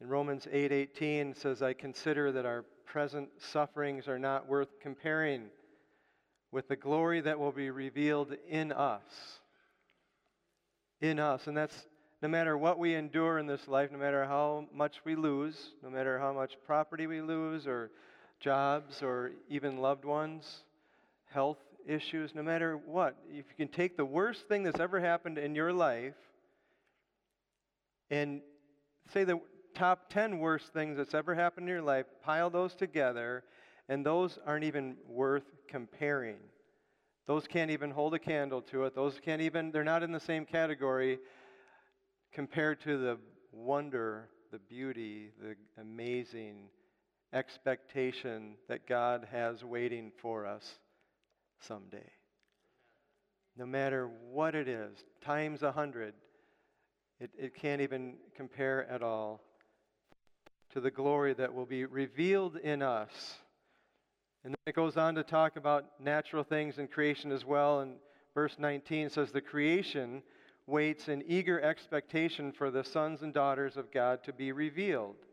In Romans 8:18 says, I consider that our present sufferings are not worth comparing with the glory that will be revealed in us. In us. And that's no matter what we endure in this life, no matter how much we lose, no matter how much property we lose, or jobs, or even loved ones, health issues, no matter what, if you can take the worst thing that's ever happened in your life and say the top 10 worst things that's ever happened in your life, pile those together, and those aren't even worth comparing. Those can't even hold a candle to it. Those can't even, they're not in the same category compared to the wonder, the beauty, the amazing expectation that God has waiting for us someday. No matter what it is, times 100, it can't even compare at all to the glory that will be revealed in us. And then it goes on to talk about natural things in creation as well. And verse 19 says, the creation waits in eager expectation for the sons and daughters of God to be revealed.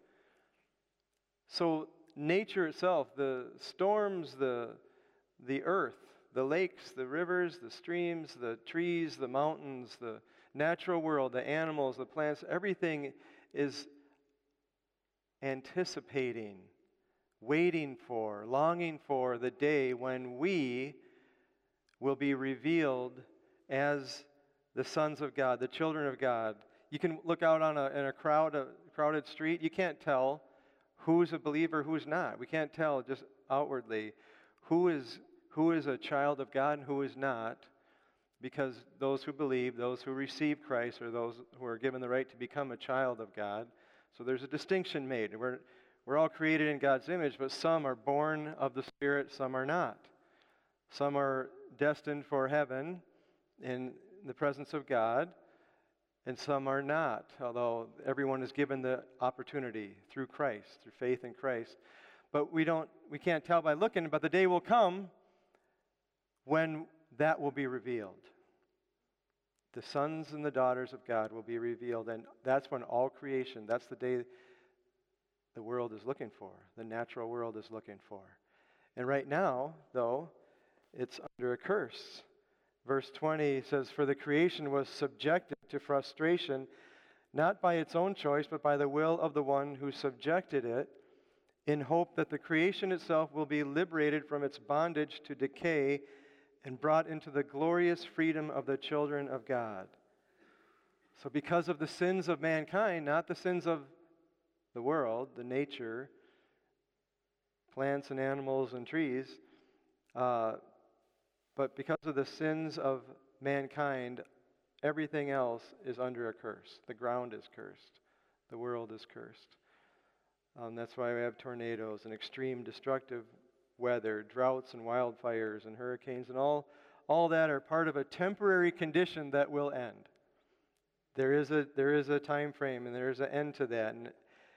So nature itself, the storms, the earth, the lakes, the rivers, the streams, the trees, the mountains, the natural world, the animals, the plants, everything is anticipating, waiting for, longing for the day when we will be revealed as the sons of God, the children of God. You can look out on in a crowded street. You can't tell who's a believer, who's not. We can't tell just outwardly who is a child of God and who is not, because those who believe, those who receive Christ, are those who are given the right to become a child of God. So there's a distinction made. We're all created in God's image, but some are born of the Spirit, some are not. Some are destined for heaven in the presence of God, and some are not, although everyone is given the opportunity through Christ, through faith in Christ. But we can't tell by looking, but the day will come when that will be revealed. The sons and the daughters of God will be revealed, and that's when all creation, that's the day the world is looking for, the natural world is looking for. And right now, though, it's under a curse. Verse 20 says, for the creation was subjected to frustration, not by its own choice, but by the will of the one who subjected it, in hope that the creation itself will be liberated from its bondage to decay and brought into the glorious freedom of the children of God. So because of the sins of mankind, not the sins of the world, the nature, plants and animals and trees, but because of the sins of mankind, everything else is under a curse. The ground is cursed. The world is cursed. That's why we have tornadoes and extreme destructive weather, droughts and wildfires and hurricanes, and all that are part of a temporary condition that will end. There is a time frame, and there is an end to that. And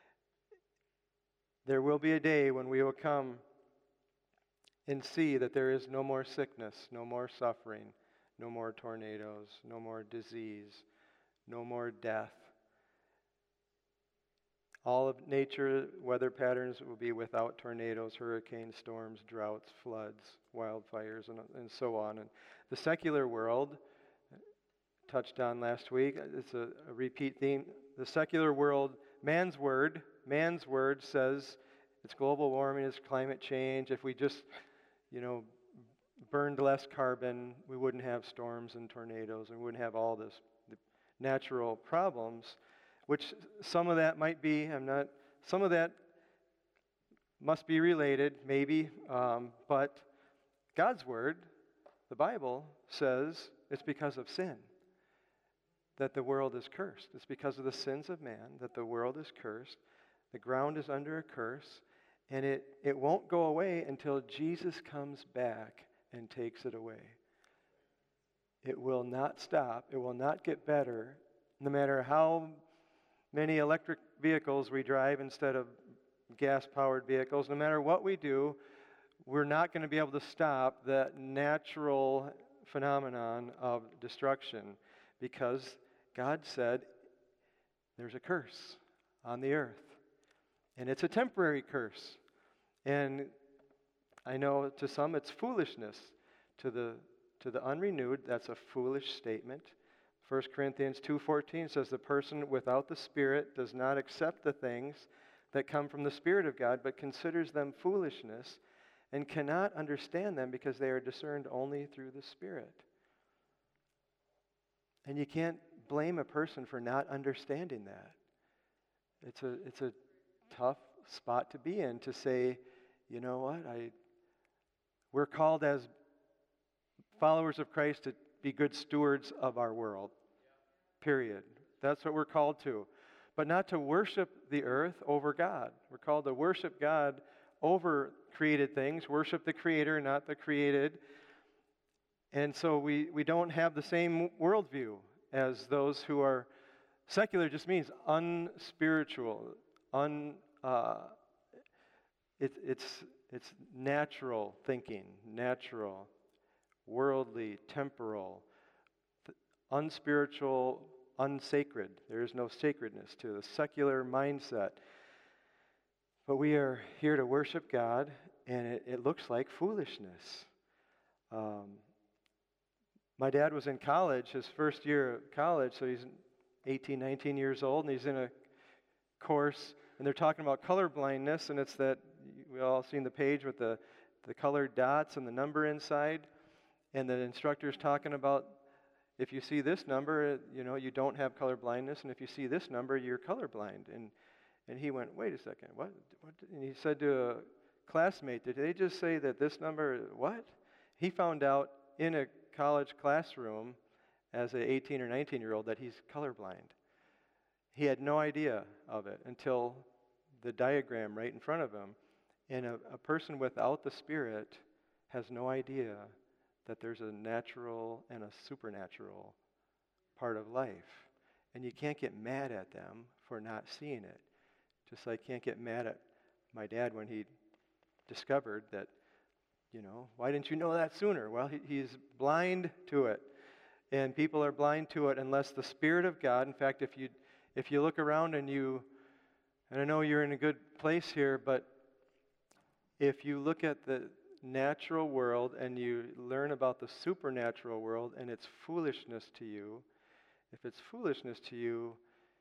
there will be a day when we will come and see that there is no more sickness, no more suffering, no more tornadoes, no more disease, no more death. All of nature, weather patterns will be without tornadoes, hurricanes, storms, droughts, floods, wildfires, and so on. And the secular world, touched on last week, it's a repeat theme. The secular world, man's word says it's global warming, it's climate change. If we just, burned less carbon, we wouldn't have storms and tornadoes, and we wouldn't have all the natural problems. Which some of that might be, some of that must be related, maybe, but God's Word, the Bible, says it's because of sin that the world is cursed. It's because of the sins of man that the world is cursed. The ground is under a curse, and it won't go away until Jesus comes back and takes it away. It will not stop. It will not get better, no matter how many electric vehicles we drive instead of gas-powered vehicles. No matter what we do, we're not going to be able to stop that natural phenomenon of destruction, because God said there's a curse on the earth. And it's a temporary curse. And I know to some it's foolishness. To the unrenewed, that's a foolish statement. 1 Corinthians 2:14 says the person without the Spirit does not accept the things that come from the Spirit of God, but considers them foolishness and cannot understand them because they are discerned only through the Spirit. And you can't blame a person for not understanding that. It's a tough spot to be in, to say, you know what, we're called as followers of Christ to be good stewards of our world. Period. That's what we're called to. But not to worship the earth over God. We're called to worship God over created things, worship the Creator, not the created. And so we don't have the same worldview as those who are secular. Just means unspiritual, it's natural thinking, natural, worldly, temporal, unspiritual, unsacred. There is no sacredness to the secular mindset. But we are here to worship God, and it looks like foolishness. My dad was in college, his first year of college, so he's 18, 19 years old, and he's in a course, and they're talking about color blindness, and it's that, we all seen the page with the colored dots and the number inside, and the instructor's talking about, if you see this number, you don't have color blindness, and if you see this number, you're colorblind. And he went, wait a second, what? And he said to a classmate, did they just say that this number, what? He found out in a college classroom as an 18 or 19-year-old that he's colorblind. He had no idea of it until the diagram right in front of him. And a person without the Spirit has no idea that there's a natural and a supernatural part of life. And you can't get mad at them for not seeing it. Just like I can't get mad at my dad when he discovered that, why didn't you know that sooner? Well, he's blind to it. And people are blind to it unless the Spirit of God, in fact, if you look around and I know you're in a good place here, but if you look at the natural world and you learn about the supernatural world and it's foolishness to you, if it's foolishness to you,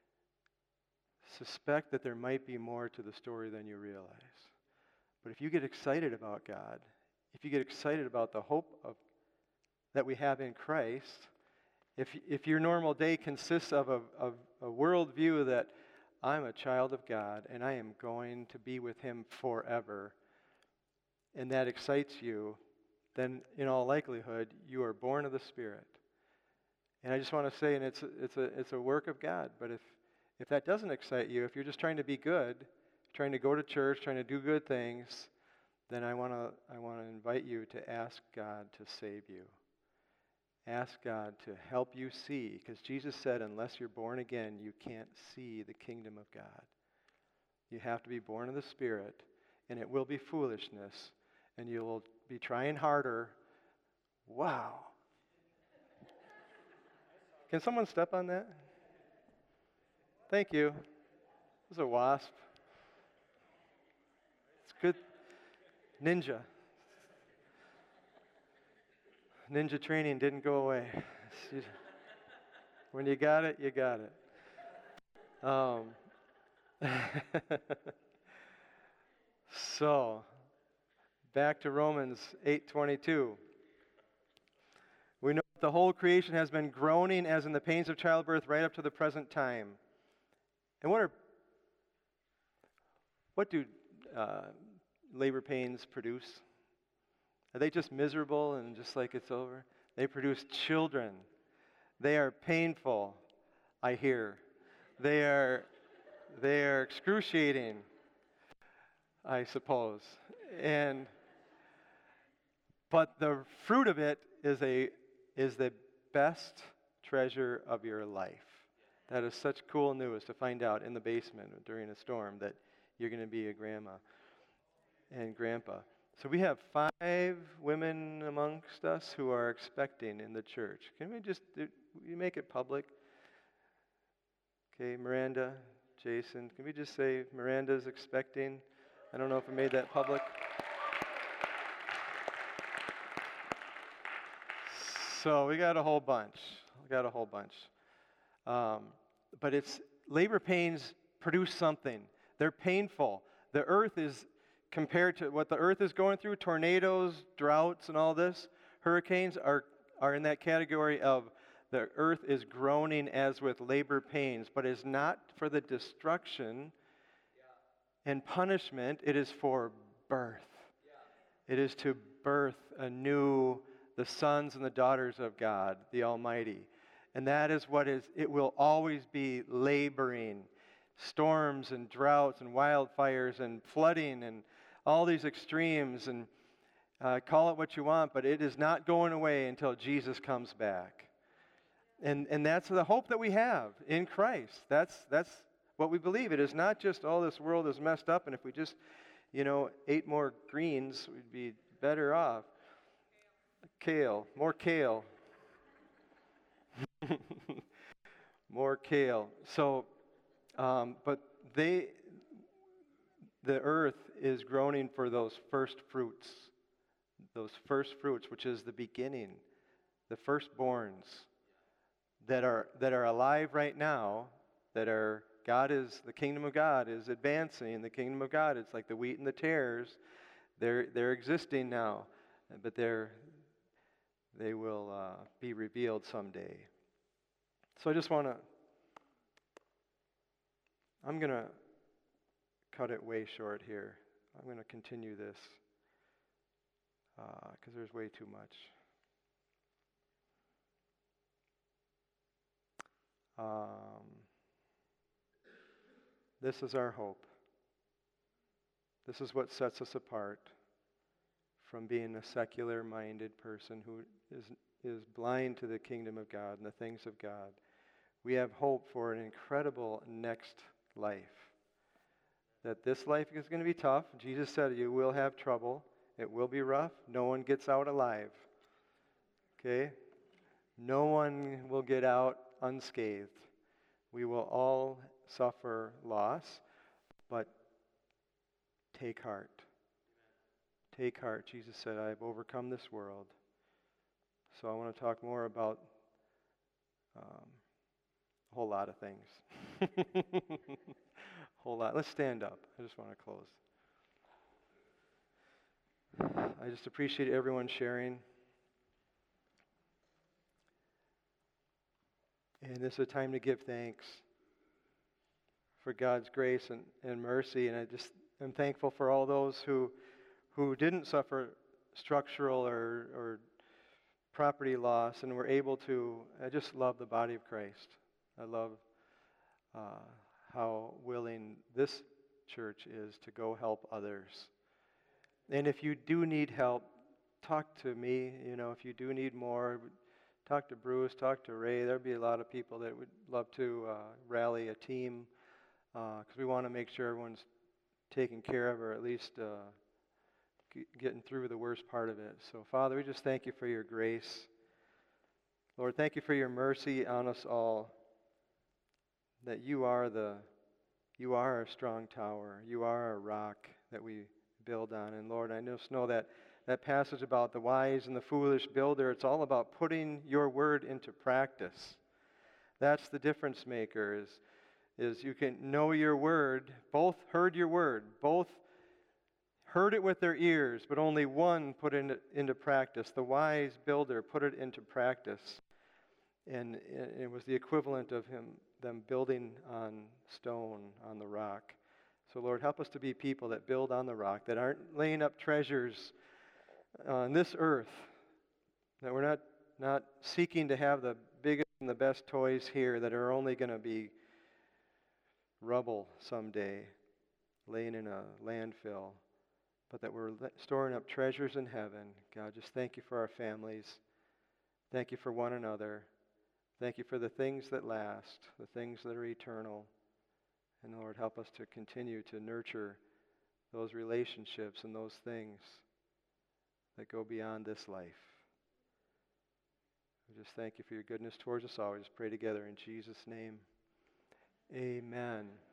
suspect that there might be more to the story than you realize. But if you get excited about God, if you get excited about the hope that we have in Christ, if your normal day consists of a worldview that I'm a child of God and I am going to be with Him forever, and that excites you, then in all likelihood you are born of the Spirit. And I just want to say, and it's a work of God. But if that doesn't excite you, if you're just trying to be good, trying to go to church, trying to do good things, then I want to invite you to ask God to save you. Ask God to help you see, because Jesus said, unless you're born again, you can't see the kingdom of God. You have to be born of the Spirit, and it will be foolishness, and you will be trying harder. Wow. Can someone step on that? Thank you. This is a wasp. It's good. Ninja. Ninja training didn't go away. When you got it, you got it. So, back to Romans 8:22. We know that the whole creation has been groaning as in the pains of childbirth right up to the present time. And what do labor pains produce? Are they just miserable and just like it's over? They produce children. They are painful, I hear. They are excruciating, I suppose. But the fruit of it is the best treasure of your life. That is such cool news to find out in the basement during a storm that you're going to be a grandma and grandpa. So we have 5 women amongst us who are expecting in the church. Can we just make it public? Okay, Miranda, Jason. Can we just say Miranda's expecting? I don't know if I made that public. So we got a whole bunch. But it's labor pains produce something. They're painful. The earth is, compared to what the earth is going through, tornadoes, droughts, and all this, hurricanes are in that category of the earth is groaning as with labor pains, but is not for the destruction and punishment. It is for birth. It is to birth anew the sons and the daughters of God, the Almighty. And that is what it will always be laboring. Storms and droughts and wildfires and flooding and all these extremes, and call it what you want, but it is not going away until Jesus comes back. And that's the hope that we have in Christ. That's what we believe. It is not just, oh, this world is messed up, and if we just, ate more greens, we'd be better off. Kale, more kale. More kale. So, but the earth is groaning for those first fruits, which is the beginning, the firstborns that are alive right now, the kingdom of God is advancing. The kingdom of God, it's like the wheat and the tares. They're existing now, but they will be revealed someday. So I just want to, I'm going to cut it way short here. I'm going to continue this because there's way too much. This is our hope. This is what sets us apart from being a secular-minded person who is blind to the kingdom of God and the things of God. We have hope for an incredible next life. That this life is going to be tough. Jesus said you will have trouble. It will be rough. No one gets out alive. Okay? No one will get out unscathed. We will all suffer loss, but take heart. Take heart. Jesus said, I have overcome this world. So I want to talk more about a whole lot of things. Whole lot. Let's stand up. I just want to close. I just appreciate everyone sharing. And this is a time to give thanks for God's grace and mercy. And I'm thankful for all those who didn't suffer structural or property loss and were able to. I just love the body of Christ. I love how willing this church is to go help others. And if you do need help, talk to me. If you do need more, talk to Bruce, talk to Ray. There'll be a lot of people that would love to rally a team because we want to make sure everyone's taken care of, or at least getting through the worst part of it. So, Father, we just thank you for your grace. Lord, thank you for your mercy on us all, that you are our strong tower. You are our rock that we build on. And Lord, I just know that passage about the wise and the foolish builder, it's all about putting your word into practice. That's the difference maker, is you can know your word, both heard your word, both heard it with their ears, but only one put it into practice. The wise builder put it into practice. And it was the equivalent of them building on stone, on the rock. So Lord, help us to be people that build on the rock, that aren't laying up treasures on this earth, that we're not seeking to have the biggest and the best toys here that are only going to be rubble someday, laying in a landfill, but that we're storing up treasures in heaven. God, just thank you for our families. Thank you for one another. Thank you for the things that last, the things that are eternal. And Lord, help us to continue to nurture those relationships and those things that go beyond this life. We just thank you for your goodness towards us all. We just pray together in Jesus' name. Amen.